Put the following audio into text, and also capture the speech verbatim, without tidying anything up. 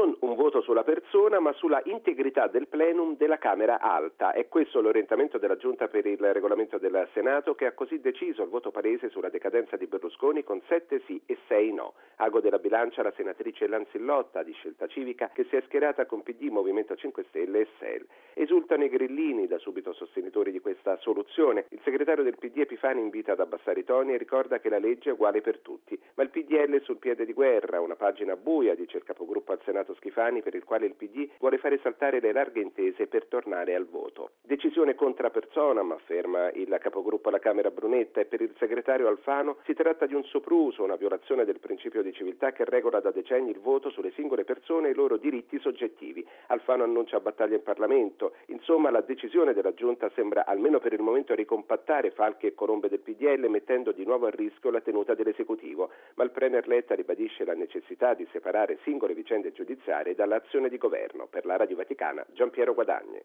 non un voto sulla persona, ma sulla integrità del plenum della Camera Alta. È questo l'orientamento della Giunta per il Regolamento del Senato, che ha così deciso il voto palese sulla decadenza di Berlusconi con sette sì e sei no. Ago della bilancia la senatrice Lanzillotta di Scelta Civica, che si è schierata con P D, Movimento cinque Stelle e S E L. Esultano i grillini, da subito sostenitori di questa soluzione. Il segretario del P D Epifani invita ad abbassare i toni e ricorda che la legge è uguale per tutti. Ma il P D L è sul piede di guerra, una pagina buia, dice il capogruppo al Senato Schifani, per il quale il P D vuole fare saltare le larghe intese per tornare al voto. Decisione contra personam, afferma il capogruppo alla Camera Brunetta, e per il segretario Alfano si tratta di un sopruso, una violazione del principio di civiltà che regola da decenni il voto sulle singole persone e i loro diritti soggettivi. Alfano annuncia battaglia in Parlamento. Insomma, la decisione della Giunta sembra, almeno per il momento, ricompattare falche e colombe del P D L, mettendo di nuovo a rischio la tenuta dell'esecutivo. Ma il Premier Letta ribadisce la necessità di separare singole vicende giudiziarie dall'azione di governo. Per la Radio Vaticana, Giampiero Guadagni.